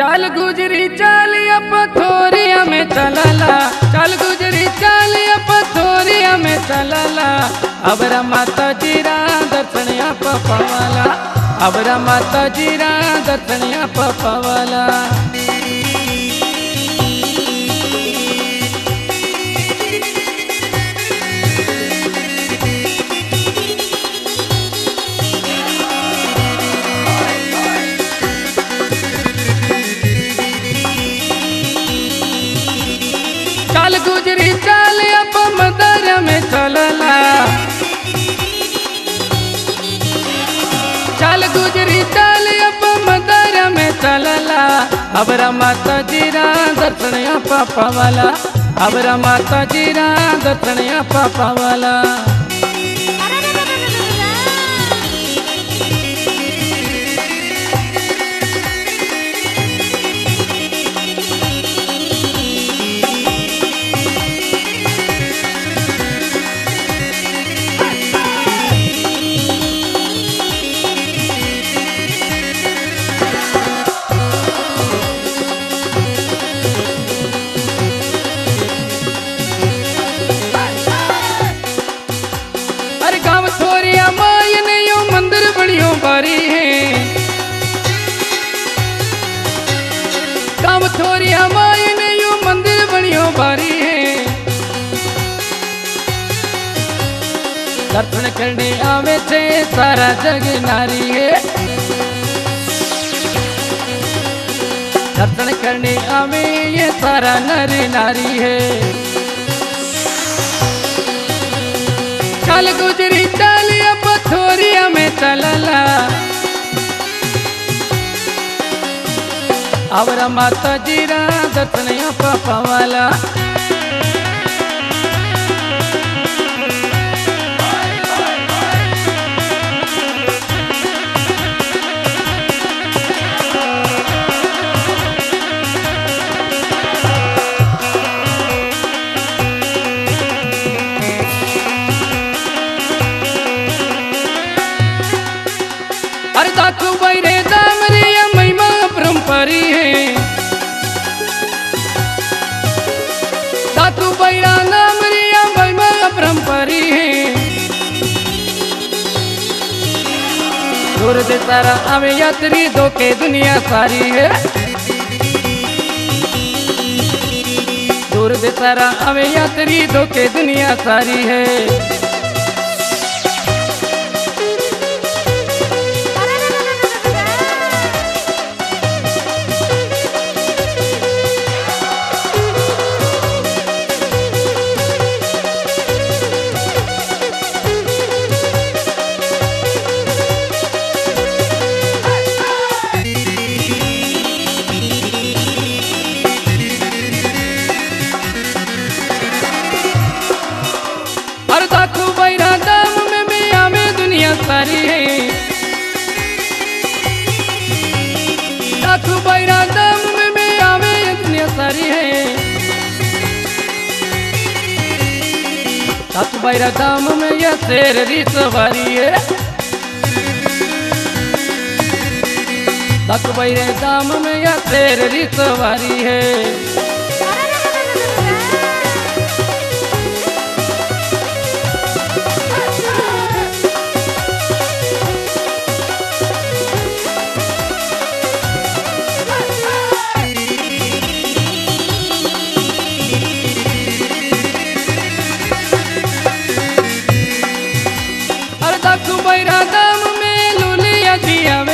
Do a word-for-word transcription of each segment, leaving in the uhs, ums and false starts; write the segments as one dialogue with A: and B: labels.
A: चाल गुजरी चालिया पथोरिया में चलला, चाल गुजरी चालिया पथोरिया में चलला। अबरा माता जीरा दर्शनिया पपावाला, अबरा माता जीरा दर्शनिया पपावाला। चाल गुजरी चालिया पमदर में चलला, चाल गुजरी चालिया पमदर में चलला। अबरा माता जीरा दर्शनिया पपावाला, अबरा माता जीरा दर्शनिया पपावाला। बारी है गाँव थोरिया माई ने यू मंदिर बनियो बारी है। दर्शन करने आवे थे सारा जग नारी है, दर्शन करने आवे ये सारा नर नारी है। चाल गुजरी चालिया पथोरिया में चलला, अबरा माता जीरा दर्शनिया पपावाला। अरे दाखू बैरे दामरिया महिमा परम्परी है, दाखू बैरा दामरिया महिमा परम्परी है। दूर से सारा आवे यात्री दो के दुनिया सारी है, दूर से सारा आवे यात्री दो के दुनिया सारी है। दाखू बैरा दाम में भी आवे दुनिया सारी है, दाखू बैरा दाम में भी आवे दुनिया सारी है। दाखू बैरा दाम में यह शेर री सवारी है, दाखू बैरे दाम में यह शेर री सवारी है। दाखू बैरा दाम में लुलिया जियावे,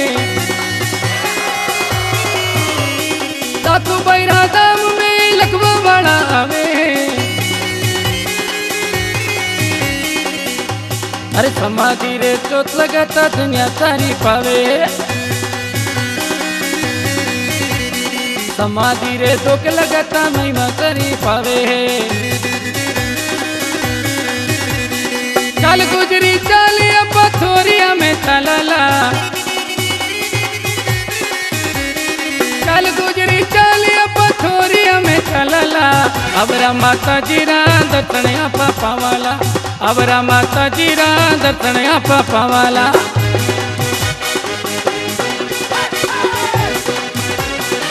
A: दाखू बैरा दाम में लखवा बड़ा आवे। अरे समाधि रे चोट लगाता दुनिया सारी पावे, समाधि रे दुख लगाता महिमा सारी पावे। चाल गुजरी चालिया पथोरिया में चलला, चाल गुजरी चालिया पथोरिया में चलला। अबरा माता जीरा दर्शनिया पपावाला, अबरा माता जीरा दर्शनिया पपावाला।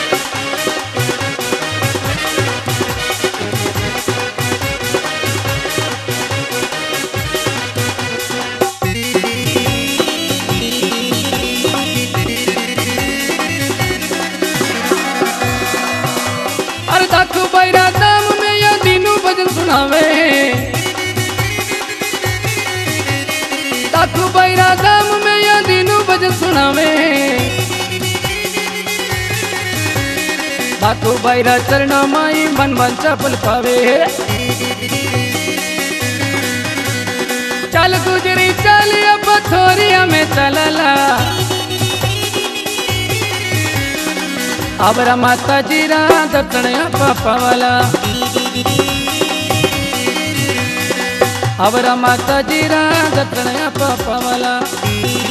A: सुनावे बातू बैरा चरण माई मन बंचा फल पावे चल गुजरी चल अब थोरिया में चलला अबरा माता जीरा दर्शन पापावाला अबरा माता जीरा दर्शन पापावाला।